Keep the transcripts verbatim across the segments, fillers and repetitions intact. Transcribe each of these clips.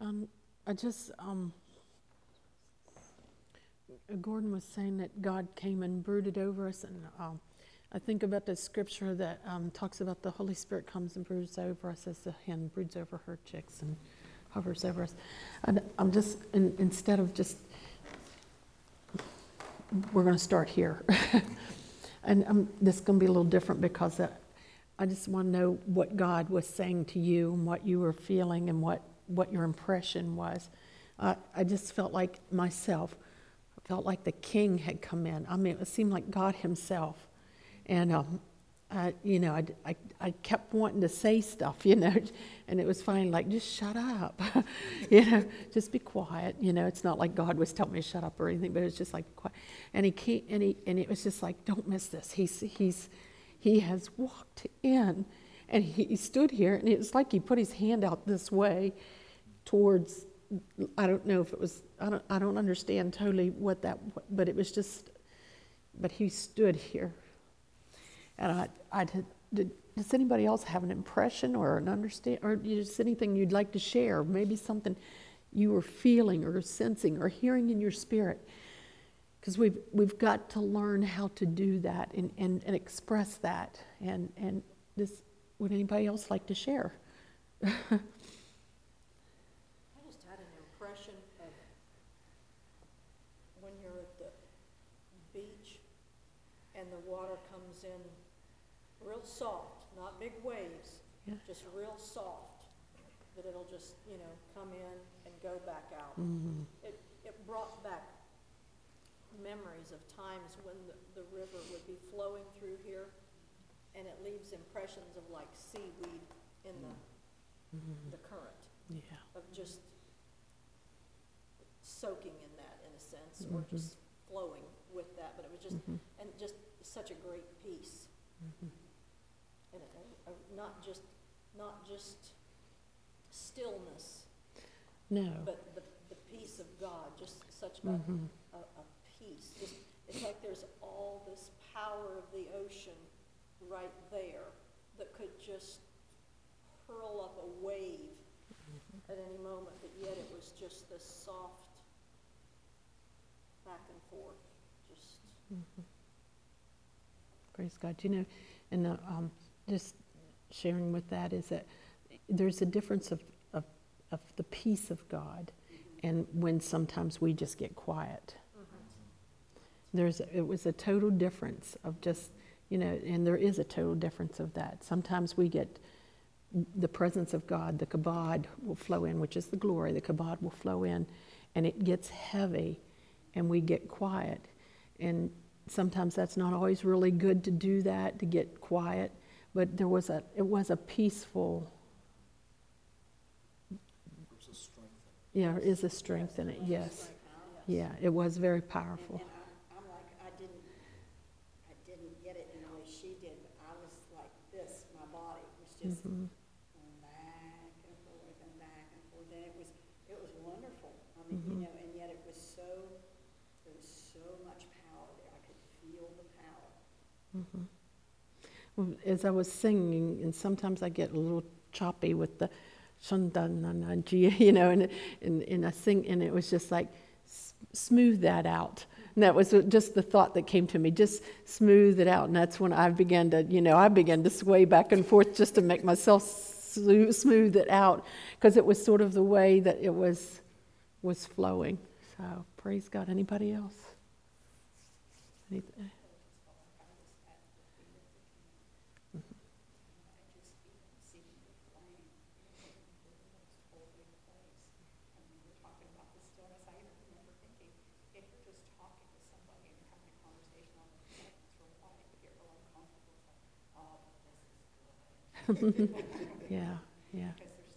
Um, I just, um, Gordon was saying that God came and brooded over us, and um, I think about the scripture that um, talks about the Holy Spirit comes and broods over us as the hen broods over her chicks and hovers over us. And I'm just, in, instead of just, we're going to start here. and um, this is going to be a little different because uh, I just want to know what God was saying to you and what you were feeling and what, what your impression was. Uh, I just felt like myself, felt like the king had come in. I mean, it seemed like God himself. And, um, I, you know, I, I, I kept wanting to say stuff, you know, and it was finally like, just shut up, you know, just be quiet. You know, it's not like God was telling me to shut up or anything, but it was just like, quiet. And he came, and he, and it was just like, don't miss this. He's, he's, he has walked in, and he, he stood here, and it was like he put his hand out this way towards, I don't know if it was, I don't, I don't understand totally what that, but it was just, but he stood here. And I, I did, did, does anybody else have an impression or an understand, or just anything you'd like to share? Maybe something you were feeling or sensing or hearing in your spirit? Because we've, we've got to learn how to do that and, and, and express that. And, and this, would anybody else like to share? I just had an impression of when you're at the beach and the water comes in real soft, not big waves, Yeah. just real soft, that it'll just, you know, come in and go back out. Mm-hmm. It, it brought back memories of times when the, the river would be flowing through here, and it leaves impressions of like seaweed in the, mm-hmm. the current, yeah. of just soaking in that in a sense, mm-hmm. or just flowing with that, but it was just, mm-hmm. and just such a great peace. Mm-hmm. And a, a, not just, not just stillness, No. but the, the peace of God, just such a, mm-hmm. a, a peace. Just, it's like there's all this power of the ocean right there that could just hurl up a wave mm-hmm. at any moment, but yet it was just this soft back and forth. Just mm-hmm. Praise God. You know, and uh, um, just sharing with that is that there's a difference of, of, of the peace of God mm-hmm. and when sometimes we just get quiet. Mm-hmm. There's, it was a total difference of just, you know, and there is a total difference of that. Sometimes we get the presence of God, the kabod will flow in, which is the glory, the kabod will flow in, and it gets heavy, and we get quiet. And sometimes that's not always really good to do that, to get quiet, but there was a, it was a peaceful, There's a strength in it. yeah, there is a strength in it, yes. Yeah, it was very powerful. And, and I, I'm like, I didn't, I didn't get it in the way she did, but I was like this, my body was just Mm-hmm. going back and forth and back and forth, and it was, it was wonderful. I mean, Mm-hmm. you know, and yet it was so, there was so much power there. I could feel the power. Mm-hmm. Well, as I was singing, and sometimes I get a little choppy with the shandananaji, you know, and, and, and I sing, and it was just like, s- smooth that out. And that was just the thought that came to me, just smooth it out. And that's when I began to, you know, I began to sway back and forth just to make myself slu- smooth it out, because it was sort of the way that it was, was flowing. So, praise God. Anybody else? Anything? yeah, yeah.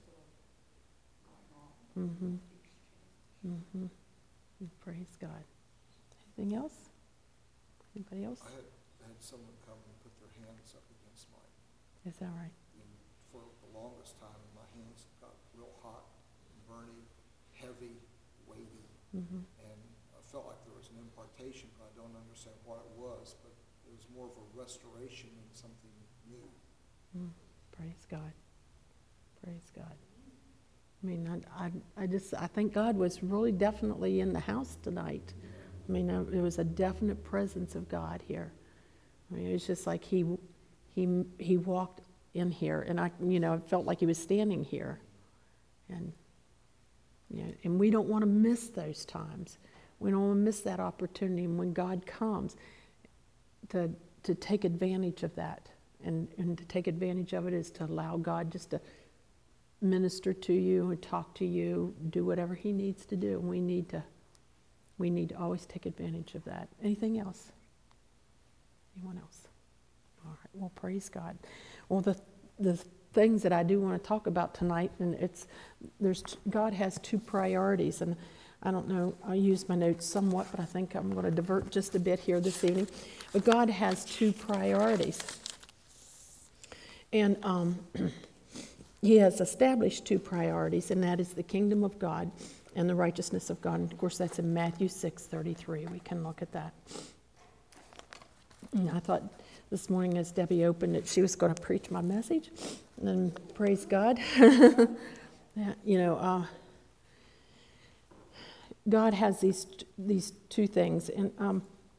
Mm-hmm. Mm-hmm. Praise God. Anything else? Anybody else? I had, I had someone come and put their hands up against mine. Is that right? And for the longest time, my hands got real hot, burning, heavy, weighty. Mm-hmm. And I felt like there was an impartation, but I don't understand what it was, but it was more of a restoration and something new. Mm. Praise God. Praise God. I mean, I, I, I just, I think God was really definitely in the house tonight. I mean, uh, there was a definite presence of God here. I mean, it was just like he, he, he walked in here, and I, you know, it felt like he was standing here. And, you know, and we don't want to miss those times. We don't want to miss that opportunity. And when God comes, to to take advantage of that. And, and to take advantage of it is to allow God just to minister to you and talk to you, do whatever he needs to do. And we need to, we need to always take advantage of that. Anything else? Anyone else? All right, well, praise God. Well, the the things that I do want to talk about tonight, and it's, there's, God has two priorities, and I don't know, I use my notes somewhat, but I think I'm going to divert just a bit here this evening. But God has two priorities. And um, he has established two priorities, and that is the kingdom of God and the righteousness of God. And of course, that's in Matthew six thirty-three. We can look at that. And I thought this morning as Debbie opened it, she was going to preach my message. And then, praise God. that, you know, uh, God has these these two things. And um,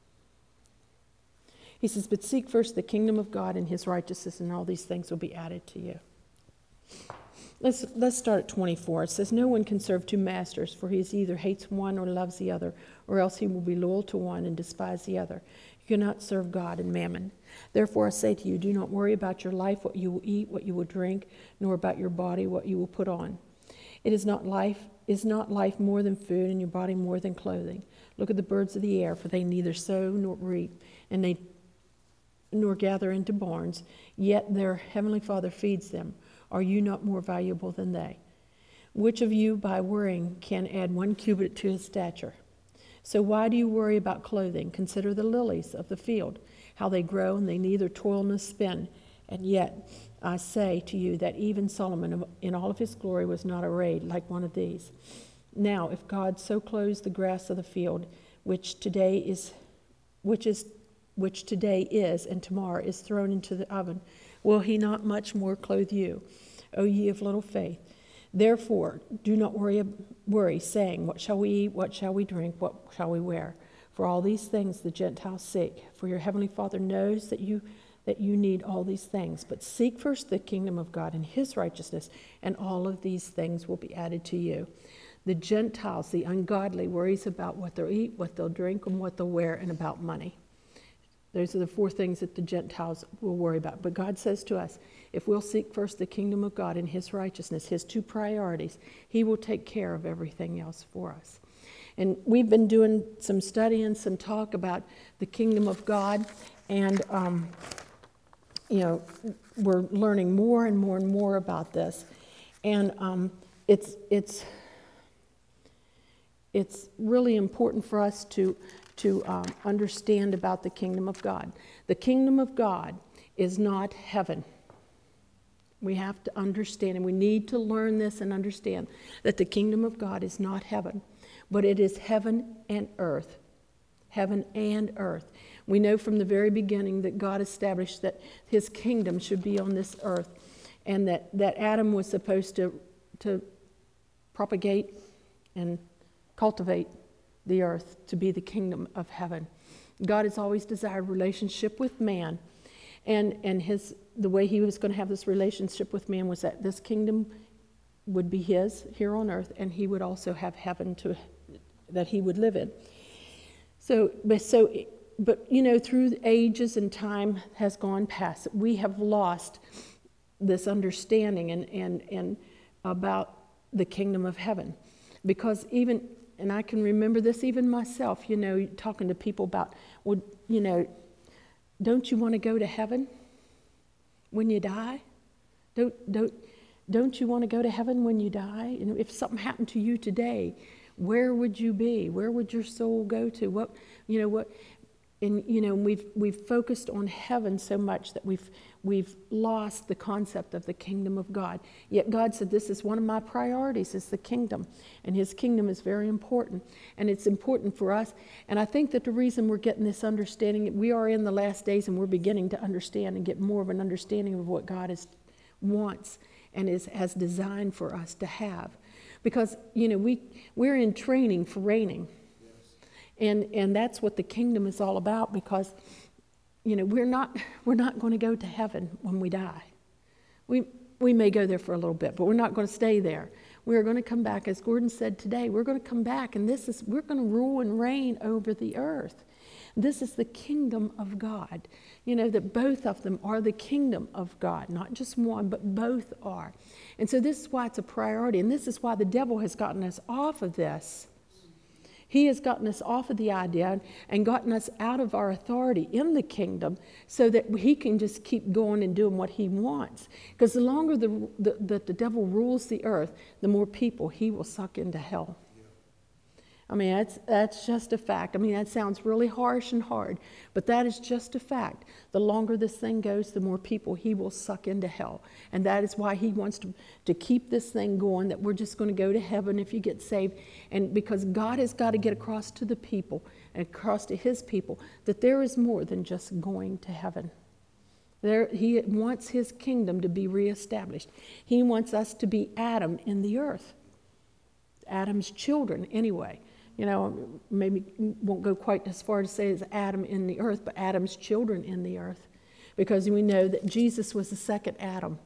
he says, but seek first the kingdom of God and his righteousness, and all these things will be added to you. Let's, let's start at twenty-four. It says, no one can serve two masters, for he either hates one or loves the other, or else he will be loyal to one and despise the other. You cannot serve God and mammon. Therefore I say to you, do not worry about your life, what you will eat, what you will drink, nor about your body, what you will put on. It is not life, is not life more than food, and your body more than clothing? Look at the birds of the air, for they neither sow nor reap, and they nor gather into barns, yet their heavenly Father feeds them. Are you not more valuable than they? Which of you by worrying can add one cubit to his stature? So why do you worry about clothing? Consider the lilies of the field, how they grow, and they neither toil nor spin. And yet I say to you that even Solomon in all of his glory was not arrayed like one of these. Now if God so clothes the grass of the field, which today is which is which today is and tomorrow is thrown into the oven, will he not much more clothe you, O ye of little faith? Therefore do not worry, worry, saying, what shall we eat, what shall we drink, what shall we wear? For all these things the Gentiles seek. For your heavenly Father knows that you that you need all these things. But seek first the kingdom of God and his righteousness, and all of these things will be added to you. The Gentiles, the ungodly, worries about what they'll eat, what they'll drink, and what they'll wear, and about money. Those are the four things that the Gentiles will worry about. But God says to us, if we'll seek first the kingdom of God and his righteousness, his two priorities, he will take care of everything else for us. And we've been doing some study and some talk about the kingdom of God, and um, you know, we're learning more and more and more about this. And um, it's it's it's really important for us to to um, understand about the kingdom of God. The kingdom of God is not heaven. We have to understand, and we need to learn this and understand that the kingdom of God is not heaven, but it is heaven and earth. Heaven and earth. We know from the very beginning that God established that his kingdom should be on this earth, and that, that Adam was supposed to, to propagate and cultivate the earth to be the kingdom of heaven. God has always desired relationship with man, and and his the way he was going to have this relationship with man was that this kingdom would be his here on earth, and he would also have heaven to that he would live in. So, but so, but you know, through the ages and time has gone past, we have lost this understanding and and and about the kingdom of heaven, because even. And I can remember this even myself, you know, talking to people about, well, you know, don't you want to go to heaven when you die? Don't don't don't you want to go to heaven when you die? And if something happened to you today, where would you be? Where would your soul go to? What you know what? And you know, we've we've focused on heaven so much that we've we've lost the concept of the kingdom of God. Yet God said, this is one of my priorities, is the kingdom. And his kingdom is very important. And it's important for us. And I think that the reason we're getting this understanding, we are in the last days and we're beginning to understand and get more of an understanding of what God is, wants and is, has designed for us to have. Because, you know, we, we're in training for reigning. And, and that's what the kingdom is all about, because, you know, we're not, we're not going to go to heaven when we die. We, we may go there for a little bit, but we're not going to stay there. We're going to come back, as Gordon said today, we're going to come back, and this is, we're going to rule and reign over the earth. This is the kingdom of God. You know, that both of them are the kingdom of God, not just one, but both are. And so this is why it's a priority, and this is why the devil has gotten us off of this. He has gotten us off of the idea and gotten us out of our authority in the kingdom so that he can just keep going and doing what he wants. Because the longer the, the, the, the devil rules the earth, the more people he will suck into hell. I mean, that's, that's just a fact. I mean, that sounds really harsh and hard, but that is just a fact. The longer this thing goes, the more people he will suck into hell. And that is why he wants to, to keep this thing going, that we're just going to go to heaven if you get saved. And because God has got to get across to the people and across to his people that there is more than just going to heaven. There, he wants his kingdom to be reestablished. He wants us to be Adam in the earth. Adam's children, anyway. You know, maybe won't go quite as far to say as Adam in the earth, but Adam's children in the earth. Because we know that Jesus was the second Adam.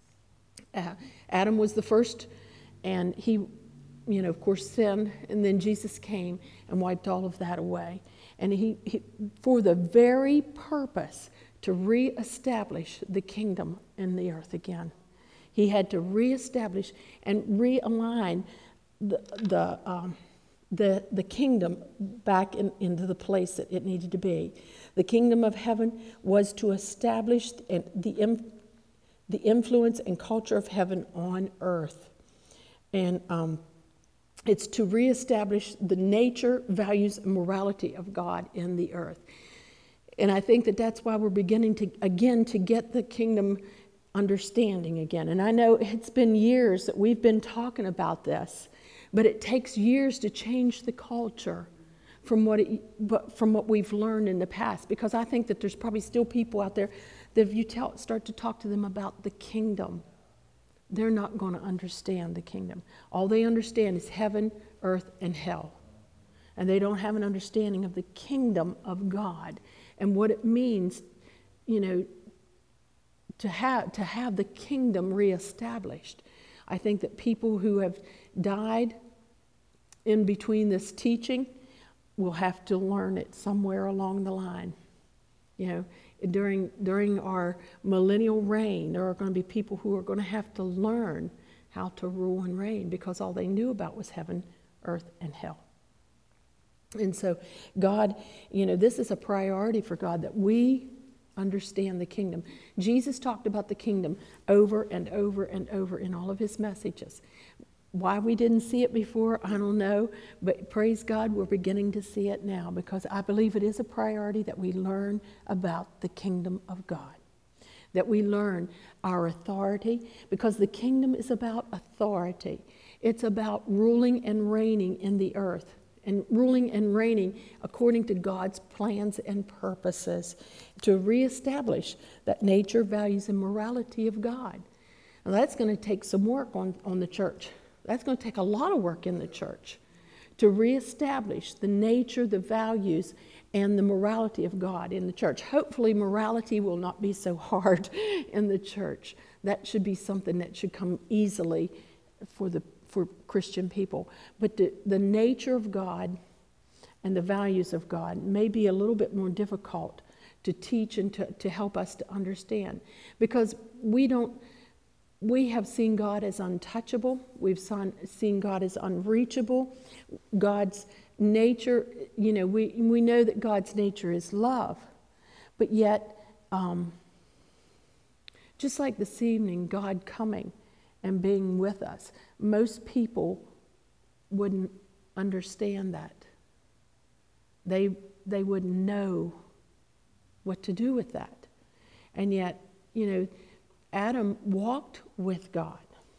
Uh, Adam was the first, and he, you know, of course, sinned, and then Jesus came and wiped all of that away. And he, he for the very purpose to reestablish the kingdom in the earth again. He had to reestablish and realign the, the um, The, the kingdom back in, into the place that it needed to be. The kingdom of heaven was to establish the, the influence and culture of heaven on earth. And um, it's to reestablish the nature, values, and morality of God in the earth. And I think that that's why we're beginning to, again, to get the kingdom understanding again. And I know it's been years that we've been talking about this. But it takes years to change the culture from what it, from what we've learned in the past. Because I think that there's probably still people out there that if you tell, start to talk to them about the kingdom, they're not going to understand the kingdom. All they understand is heaven, earth, and hell. And they don't have an understanding of the kingdom of God and what it means, you know, to have, to have the kingdom reestablished. I think that people who have died in between this teaching will have to learn it somewhere along the line. You know, during during our millennial reign, there are going to be people who are going to have to learn how to rule and reign because all they knew about was heaven, earth, and hell. And so God, you know, this is a priority for God that we understand the kingdom. Jesus talked about the kingdom over and over and over in all of his messages. Why we didn't see it before, I don't know, but praise God, we're beginning to see it now because I believe it is a priority that we learn about the kingdom of God, that we learn our authority because the kingdom is about authority. It's about ruling and reigning in the earth and ruling and reigning according to God's plans and purposes to reestablish that nature, values, and morality of God. Now that's going to take some work on, on the church. That's going to take a lot of work in the church to reestablish the nature, the values, and the morality of God in the church. Hopefully morality will not be so hard in the church. That should be something that should come easily for the for Christian people. But the, the nature of God and the values of God may be a little bit more difficult to teach and to, to help us to understand. Because we don't, we have seen God as untouchable. We've seen God as unreachable. God's nature, you know, we, we know that God's nature is love. But yet, um, just like this evening, God coming and being with us, most people wouldn't understand that. They, they wouldn't know what to do with that. And yet, you know, Adam walked with God.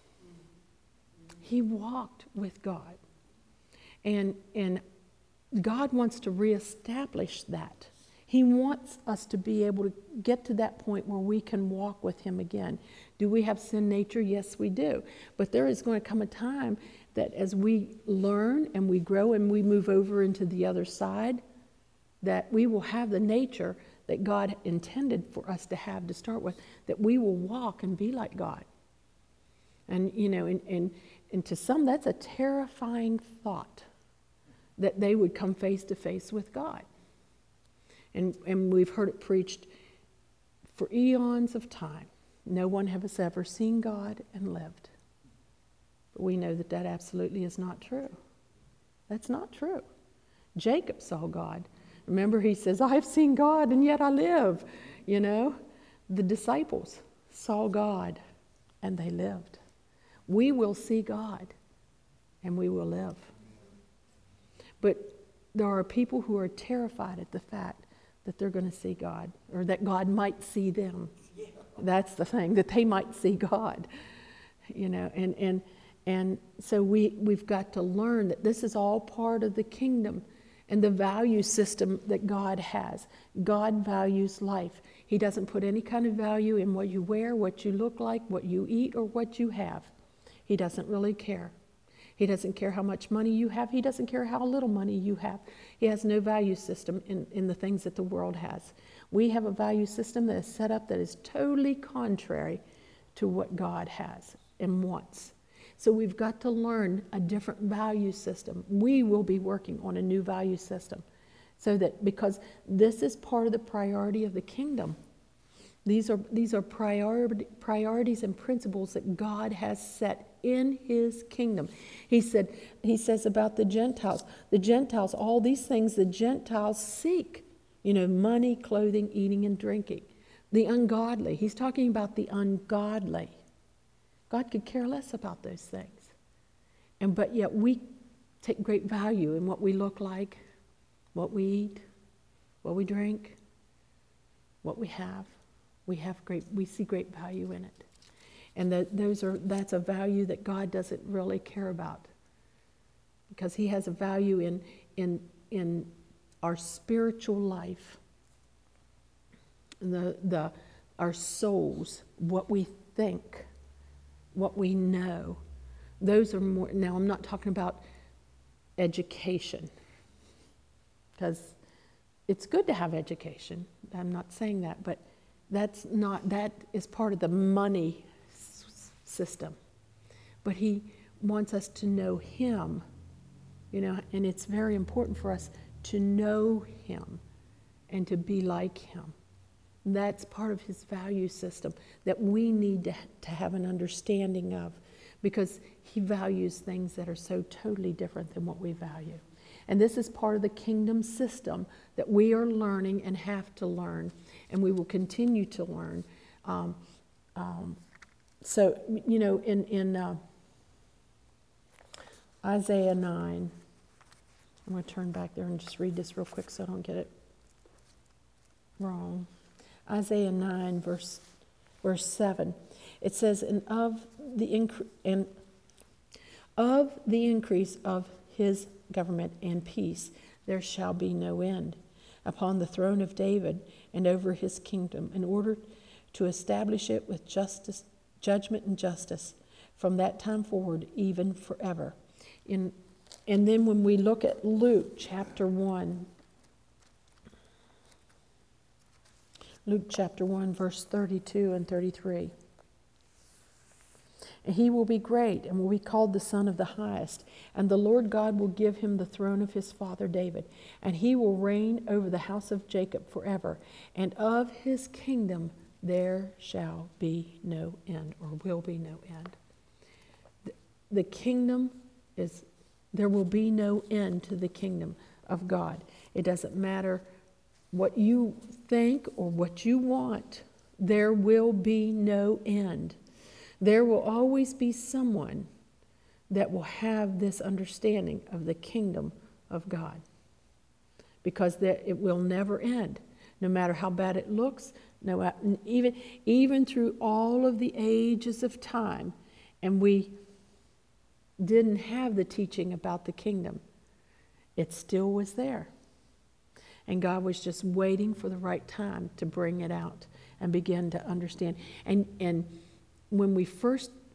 He walked with God. And, and God wants to reestablish that. He wants us to be able to get to that point where we can walk with him again. Do we have sin nature? Yes, we do. But there is going to come a time that as we learn and we grow and we move over into the other side, that we will have the nature that God intended for us to have to start with, that we will walk and be like God. And, you know, and, and, and to some, that's a terrifying thought, that they would come face to face with God. And, and we've heard it preached for eons of time. No one has ever seen God and lived. But we know that that absolutely is not true. That's not true. Jacob saw God. Remember, he says, I've seen God and yet I live. You know, the disciples saw God and they lived. We will see God and we will live. But there are people who are terrified at the fact that they're going to see God, or that God might see them. That's the thing, that they might see God. You know, and and and so we, we've got to learn that this is all part of the kingdom and the value system that God has. God values life. He doesn't put any kind of value in what you wear, what you look like, what you eat, or what you have. He doesn't really care. He doesn't care how much money you have. He doesn't care how little money you have. He has no value system in, in the things that the world has. We have a value system that is set up that is totally contrary to what God has and wants. So we've got to learn a different value system. We will be working on a new value system. So that, because this is part of the priority of the kingdom. These are, these are priority, priorities and principles that God has set in his kingdom. He said, he says about the Gentiles, the Gentiles, all these things the Gentiles seek, you know, money, clothing, eating, and drinking. The ungodly, he's talking about the ungodly. God could care less about those things. And but yet we take great value in what we look like, what we eat, what we drink, what we have. We have great, we see great value in it. And that those are that's a value that God doesn't really care about. Because he has a value in in in our spiritual life, the the our souls, what we think, what we know. Those are more. Now I'm not talking about education, because it's good to have education. I'm not saying that, but that's not, that is part of the money s- system. But he wants us to know him, you know, and it's very important for us to know him and to be like him. That's part of his value system that we need to, to have an understanding of, because he values things that are so totally different than what we value. And this is part of the kingdom system that we are learning and have to learn, and we will continue to learn. Um, um, so, you know, in, in uh, Isaiah nine, I'm going to turn back there and just read this real quick so I don't get it wrong. Isaiah nine, verse, verse seven. It says, and of the incre- and of the increase of his government and peace there shall be no end upon the throne of David and over his kingdom, in order to establish it with justice, judgment and justice from that time forward, even forever. In, and then when we look at Luke chapter one, Luke chapter one, verse thirty-two and thirty-three. And he will be great and will be called the Son of the Highest. And the Lord God will give him the throne of his father David. And he will reign over the house of Jacob forever. And of his kingdom there shall be no end, or will be no end. The, the kingdom is, there will be no end to the kingdom of God. It doesn't matter what you think or what you want. There will be no end. There will always be someone that will have this understanding of the kingdom of God, because that it will never end, no matter how bad it looks. No, even even through all of the ages of time, and we didn't have the teaching about the kingdom, it still was there, and God was just waiting for the right time to bring it out and begin to understand. And and when we first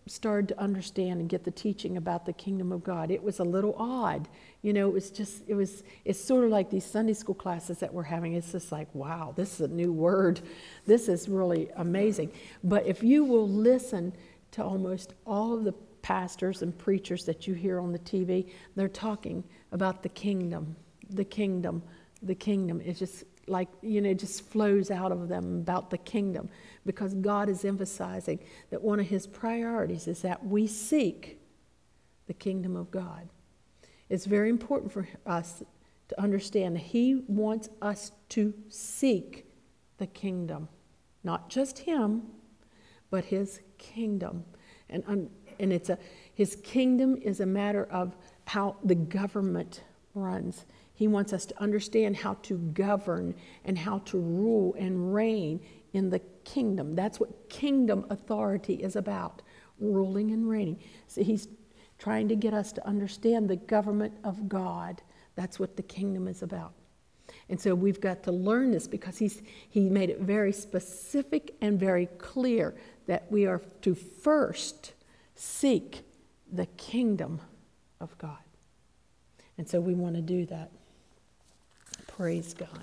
started to understand and get the teaching about the kingdom of God, it was a little odd. You know, it was just, it was, it's sort of like these Sunday school classes that we're having. It's just like, wow, this is a new word. This is really amazing. But if you will listen to almost all of the pastors and preachers that you hear on the T V, they're talking about the kingdom, the kingdom, the kingdom. It's just like, you know, it just flows out of them about the kingdom, because God is emphasizing that one of his priorities is that we seek the kingdom of God. It's very important for us to understand that he wants us to seek the kingdom, not just him, but his kingdom. And, and it's a, his kingdom is a matter of how the government runs. He wants us to understand how to govern and how to rule and reign in the kingdom. That's what kingdom authority is about, ruling and reigning. So he's trying to get us to understand the government of God. That's what the kingdom is about. And so we've got to learn this, because he's he made it very specific and very clear that we are to first seek the kingdom of God. And so we want to do that. Praise God.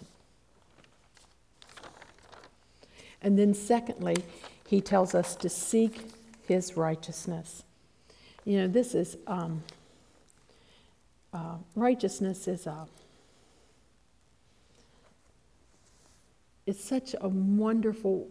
And then secondly, he tells us to seek his righteousness. You know, this is, um, uh, righteousness is a, it's such a wonderful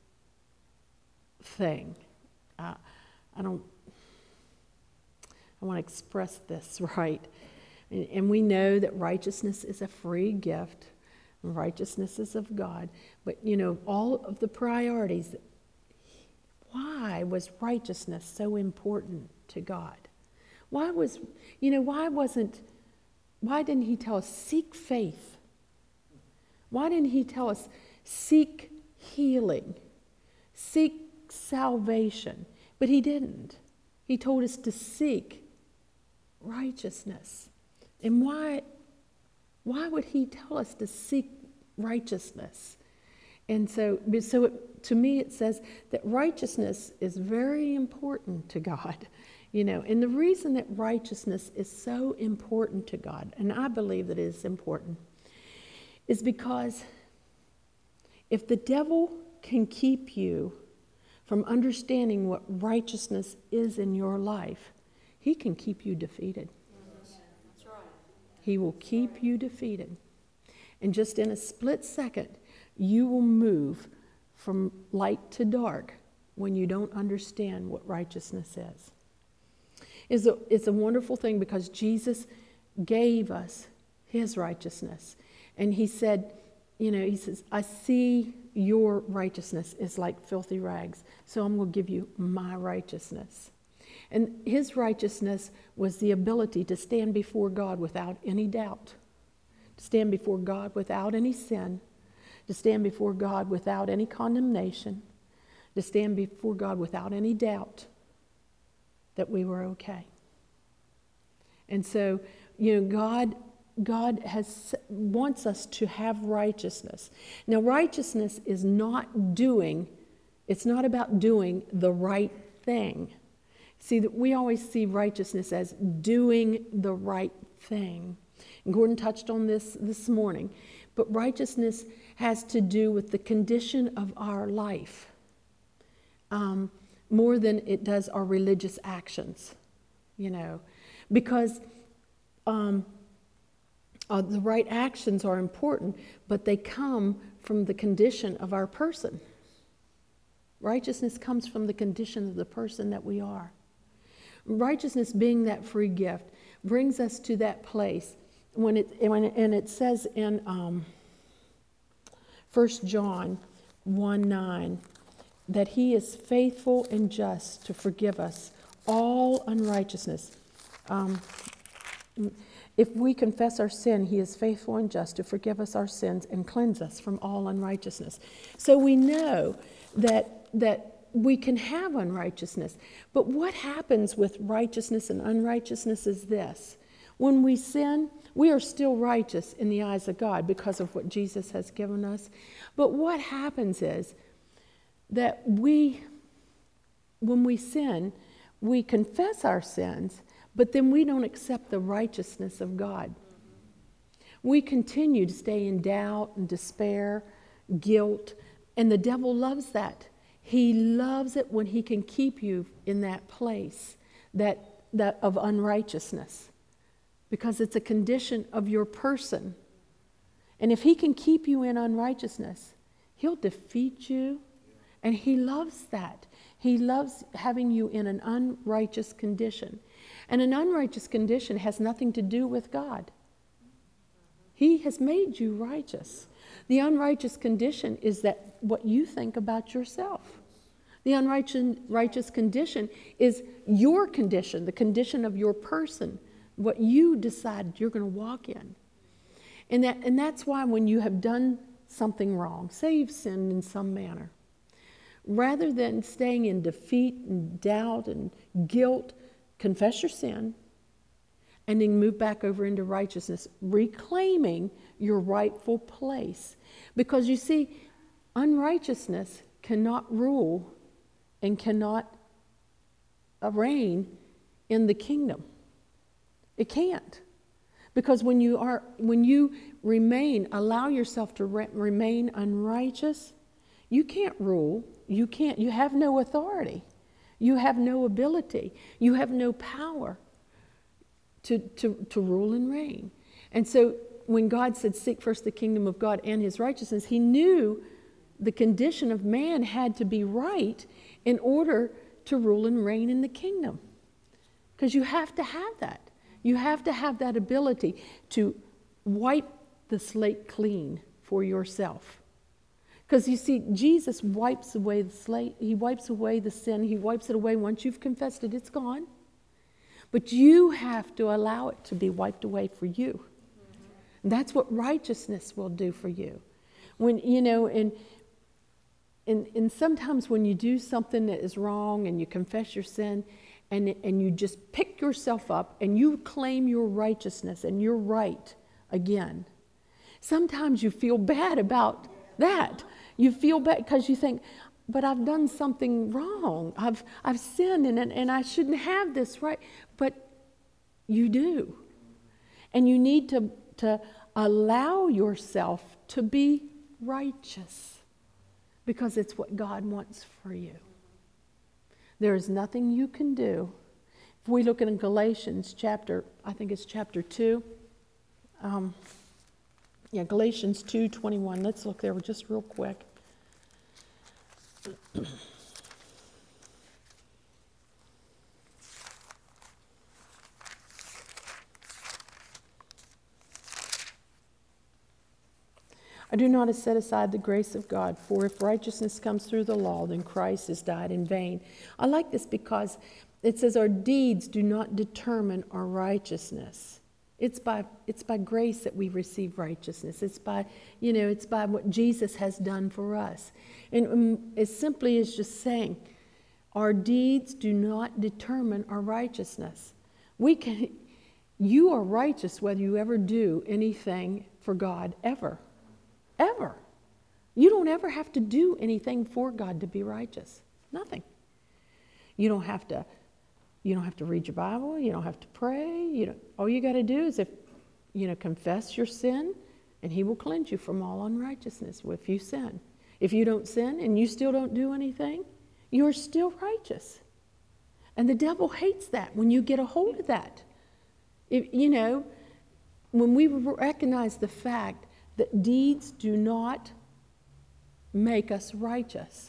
thing. Uh, I don't, I want to express this right. And, and we know that righteousness is a free gift. And righteousness is of God. But, you know, all of the priorities, why was righteousness so important to God? Why was, you know, why wasn't, why didn't he tell us seek faith? Why didn't he tell us seek healing, seek salvation? But he didn't. He told us to seek righteousness. And why, why would he tell us to seek righteousness? And so, so it, to me, it says that righteousness is very important to God. You know, and the reason that righteousness is so important to God, and I believe that it is important, is because if the devil can keep you from understanding what righteousness is in your life, he can keep you defeated. That's right. He will keep you defeated. And just in a split second, you will move from light to dark when you don't understand what righteousness is. It's a, it's a wonderful thing, because Jesus gave us his righteousness. And he said, you know, he says, I see your righteousness is like filthy rags, so I'm going to give you my righteousness. And his righteousness was the ability to stand before God without any doubt, to stand before God without any sin, to stand before God without any condemnation, to stand before God without any doubt that we were okay. And so, you know, God God has wants us to have righteousness. Now, righteousness is not doing, it's not about doing the right thing. See, that we always see righteousness as doing the right thing. And Gordon touched on this this morning. But righteousness has to do with the condition of our life, um, more than it does our religious actions, you know. Because um, uh, the right actions are important, but they come from the condition of our person. Righteousness comes from the condition of the person that we are. Righteousness, being that free gift, brings us to that place when it, when it and it says in um, First John one nine that he is faithful and just to forgive us all unrighteousness. Um, if we confess our sin, he is faithful and just to forgive us our sins and cleanse us from all unrighteousness. So we know that that we can have unrighteousness. But what happens with righteousness and unrighteousness is this. When we sin, we are still righteous in the eyes of God because of what Jesus has given us. But what happens is that we, when we sin, we confess our sins, but then we don't accept the righteousness of God. We continue to stay in doubt and despair, guilt, and the devil loves that. He loves it when he can keep you in that place that, that of unrighteousness, because it's a condition of your person. And if he can keep you in unrighteousness, he'll defeat you, and he loves that. He loves having you in an unrighteous condition. And an unrighteous condition has nothing to do with God. He has made you righteous. The unrighteous condition is that what you think about yourself. The unrighteous righteous condition is your condition, the condition of your person, what you decided you're going to walk in. And that, and that's why when you have done something wrong, say you've sinned in some manner, rather than staying in defeat and doubt and guilt, confess your sin, and then move back over into righteousness, reclaiming your rightful place. Because you see, unrighteousness cannot rule and cannot reign in the kingdom. It can't. Because when you are, when you remain, allow yourself to re- remain unrighteous, you can't rule. You can't. You have no authority. You have no ability. You have no power to, to, to rule and reign. And so when God said, seek first the kingdom of God and his righteousness, he knew the condition of man had to be right in order to rule and reign in the kingdom. Because you have to have that. You have to have that ability to wipe the slate clean for yourself. Because you see, Jesus wipes away the slate. He wipes away the sin. He wipes it away. Once you've confessed it, it's gone. But you have to allow it to be wiped away for you. Mm-hmm. That's what righteousness will do for you. When, you know, and, and, and sometimes when you do something that is wrong and you confess your sin, and, and you just pick yourself up and you claim your righteousness and you're right again, sometimes you feel bad about that. You feel bad because you think, but I've done something wrong. I've I've sinned and, and I shouldn't have this right. But you do. And you need to, to allow yourself to be righteous because it's what God wants for you. There is nothing you can do. If we look in Galatians chapter, I think it's chapter two. Um, yeah, Galatians two twenty-one. Let's look there just real quick. I do not set aside the grace of God, for if righteousness comes through the law, then Christ has died in vain. I like this because it says our deeds do not determine our righteousness. It's by, it's by grace that we receive righteousness. It's by, you know, it's by what Jesus has done for us. And um, as simply as just saying, our deeds do not determine our righteousness. We can, you are righteous whether you ever do anything for God, ever. Ever. You don't ever have to do anything for God to be righteous. Nothing. You don't have to, you don't have to read your Bible. You don't have to pray. You don't, all you got to do is if, you know, confess your sin, and he will cleanse you from all unrighteousness if you sin. If you don't sin and you still don't do anything, you're still righteous. And the devil hates that when you get a hold of that. If, you know, when we recognize the fact that deeds do not make us righteous,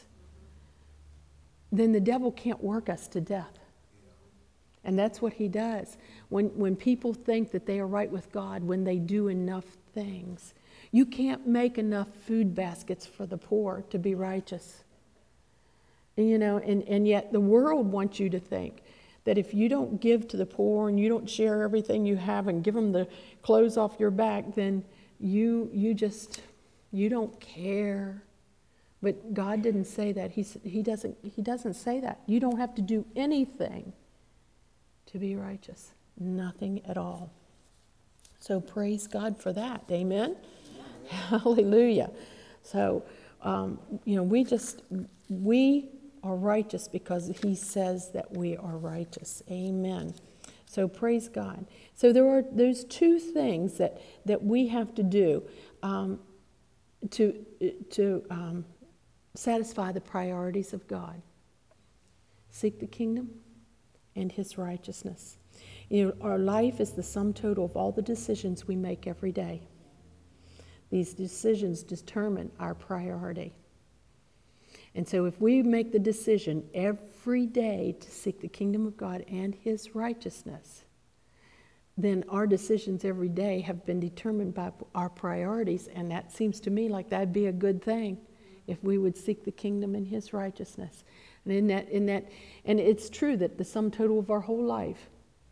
then the devil can't work us to death. And that's what he does. When, when people think that they are right with God, when they do enough things, you can't make enough food baskets for the poor to be righteous. And, you know, and, and yet the world wants you to think that if you don't give to the poor and you don't share everything you have and give them the clothes off your back, then You you just, you don't care. But God didn't say that. He, he, doesn't, he doesn't say that. You don't have to do anything to be righteous. Nothing at all. So praise God for that. Amen? Hallelujah. So, um, you know, we just, we are righteous because he says that we are righteous. Amen. So praise God. So there are those two things that, that we have to do um, to, to um, satisfy the priorities of God. Seek the kingdom and his righteousness. You know, our life is the sum total of all the decisions we make every day. These decisions determine our priority. And so if we make the decision every day to seek the kingdom of God and his righteousness, then our decisions every day have been determined by our priorities, and that seems to me like that'd be a good thing if we would seek the kingdom and his righteousness. And in that, in that, and it's true that the sum total of our whole life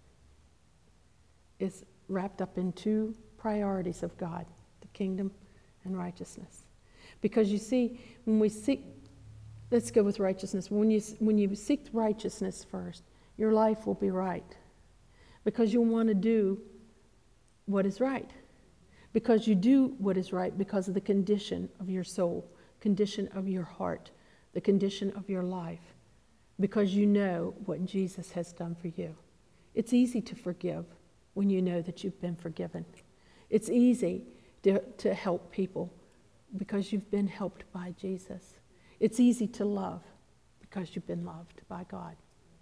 is wrapped up in two priorities of God, the kingdom and righteousness. Because you see, when we seek, let's go with righteousness. When you, when you seek righteousness first, your life will be right. Because you'll want to do what is right. Because you do what is right because of the condition of your soul, condition of your heart, the condition of your life. Because you know what Jesus has done for you. It's easy to forgive when you know that you've been forgiven. It's easy to, to help people because you've been helped by Jesus. It's easy to love because you've been loved by God.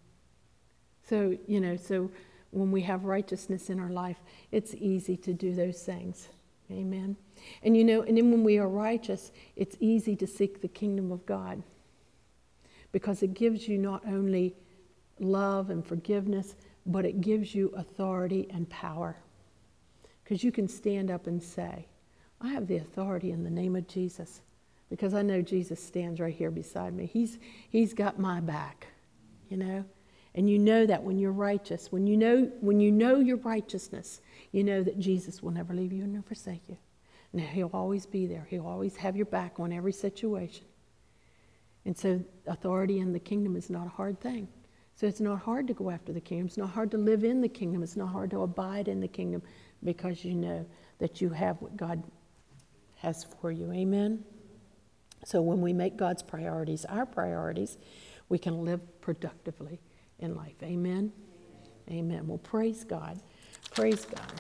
So, you know, so when we have righteousness in our life, it's easy to do those things. Amen. And you know, and then when we are righteous, it's easy to seek the kingdom of God because it gives you not only love and forgiveness, but it gives you authority and power. Because you can stand up and say, I have the authority in the name of Jesus. Because I know Jesus stands right here beside me. He's, he's got my back, you know. And you know that when you're righteous, when you know, when you know your righteousness, you know that Jesus will never leave you and never forsake you. Now, he'll always be there. He'll always have your back on every situation. And so authority in the kingdom is not a hard thing. So it's not hard to go after the kingdom. It's not hard to live in the kingdom. It's not hard to abide in the kingdom because you know that you have what God has for you. Amen? So when we make God's priorities our priorities, we can live productively in life. Amen? Amen. Amen. Well, praise God. Praise God.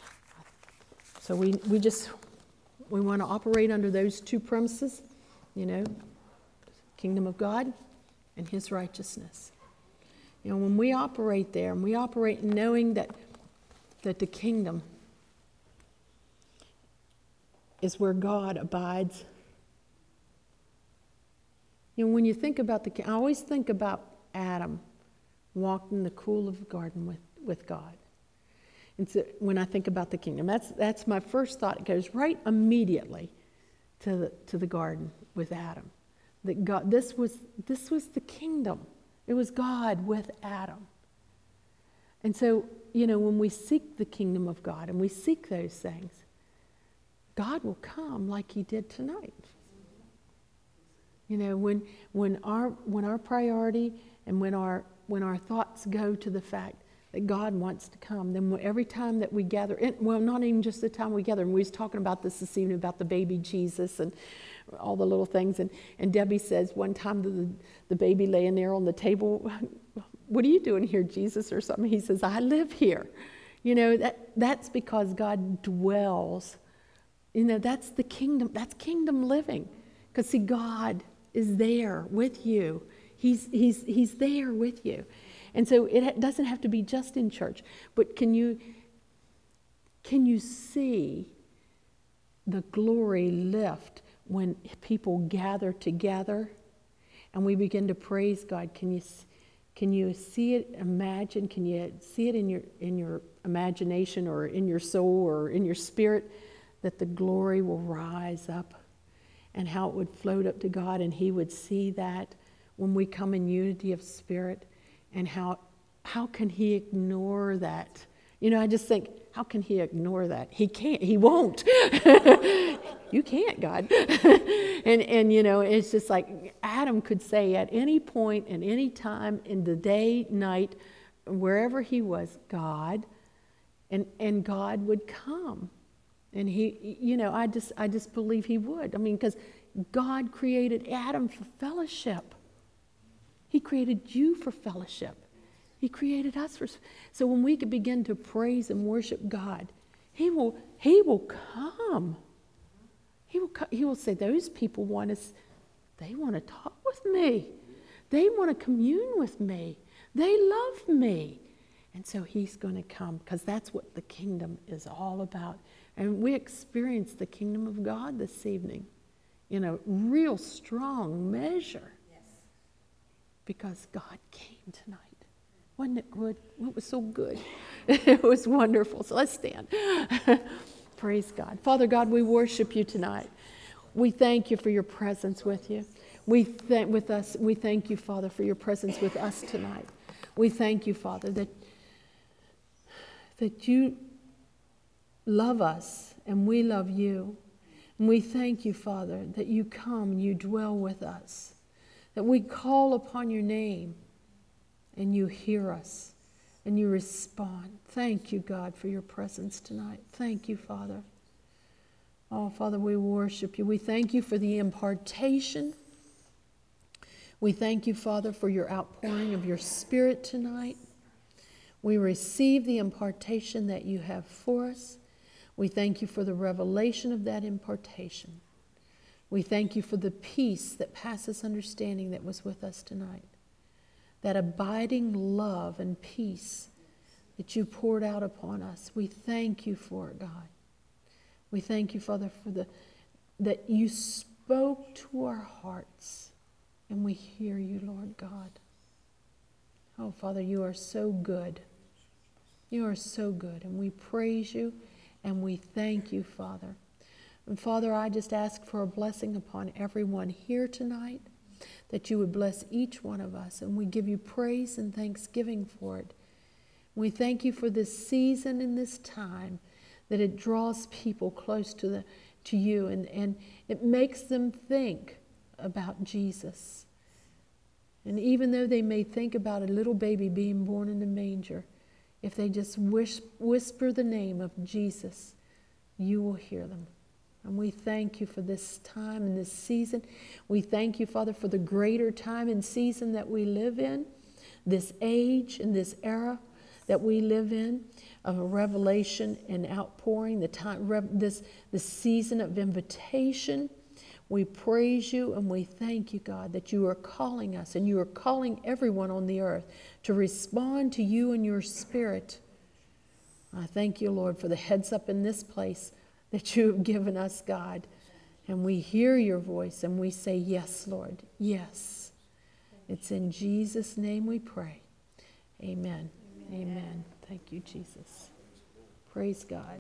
So we, we just, we want to operate under those two premises, you know, kingdom of God and his righteousness. You know, when we operate there, and we operate knowing that, that the kingdom is where God abides. You know, when you think about the, I always think about Adam walked in the cool of the garden with, with God. And so when I think about the kingdom, that's that's my first thought. It goes right immediately to the to the garden with Adam. That God, this was this was the kingdom. It was God with Adam. And so, you know, when we seek the kingdom of God and we seek those things, God will come like he did tonight. You know, when when our when our priority and when our when our thoughts go to the fact that God wants to come, then every time that we gather, in, well, not even just the time we gather, and we was talking about this this evening about the baby Jesus and all the little things, and, and Debbie says one time to the, the baby laying there on the table, what are you doing here, Jesus, or something? He says, I live here. You know, that that's because God dwells. You know, that's the kingdom, that's kingdom living. Because see, God is there with you. He's, he's, he's there with you. And so it doesn't have to be just in church, but can you, can you see the glory lift when people gather together and we begin to praise God? Can you, can you see it, imagine, can you see it in your, in your imagination or in your soul or in your spirit that the glory will rise up and how it would float up to God and he would see that when we come in unity of spirit? And how how can he ignore that? You know, I just think, how can he ignore that? He can't, he won't. You can't, God. and, and, you know, it's just like Adam could say at any point, at any time, in the day, night, wherever he was, God, and, and God would come. And he, you know, I just, I just believe he would. I mean, because God created Adam for fellowship. He created you for fellowship. He created us for, so when we can begin to praise and worship God, He will, He will come. He will, co- he will say, those people want us, they want to talk with me. They want to commune with me. They love me. And so He's going to come, because that's what the kingdom is all about. And we experience the kingdom of God this evening in a real strong measure. Yes. Because God came tonight. Wasn't it good? It was so good. It was wonderful. So let's stand. Praise God. Father God, we worship You tonight. We thank You for Your presence with You. We thank with us. We thank You, Father, for Your presence with us tonight. We thank You, Father, that that You love us and we love You. And we thank You, Father, that You come and You dwell with us. That we call upon Your name and You hear us and You respond. Thank You, God, for Your presence tonight. Thank You, Father. Oh, Father, we worship You. We thank You for the impartation. We thank You, Father, for Your outpouring of Your Spirit tonight. We receive the impartation that You have for us. We thank You for the revelation of that impartation. We thank You for the peace that passes understanding that was with us tonight. That abiding love and peace that You poured out upon us. We thank You for it, God. We thank You, Father, for the that You spoke to our hearts, and we hear You, Lord God. Oh, Father, You are so good. You are so good, and we praise You, and we thank You, Father. And Father, I just ask for a blessing upon everyone here tonight, that You would bless each one of us, and we give You praise and thanksgiving for it. We thank You for this season and this time, that it draws people close to the to You, and, and it makes them think about Jesus. And even though they may think about a little baby being born in a manger, if they just wish, whisper the name of Jesus, You will hear them. And we thank You for this time and this season. We thank You, Father, for the greater time and season that we live in, this age and this era that we live in, of a revelation and outpouring, the time, this, this season of invitation. We praise You and we thank You, God, that You are calling us and You are calling everyone on the earth to respond to You and Your Spirit. I thank You, Lord, for the heads up in this place that You have given us, God. And we hear Your voice and we say, yes, Lord, yes. It's in Jesus' name we pray. Amen. Amen. Amen. Thank You, Jesus. Praise God.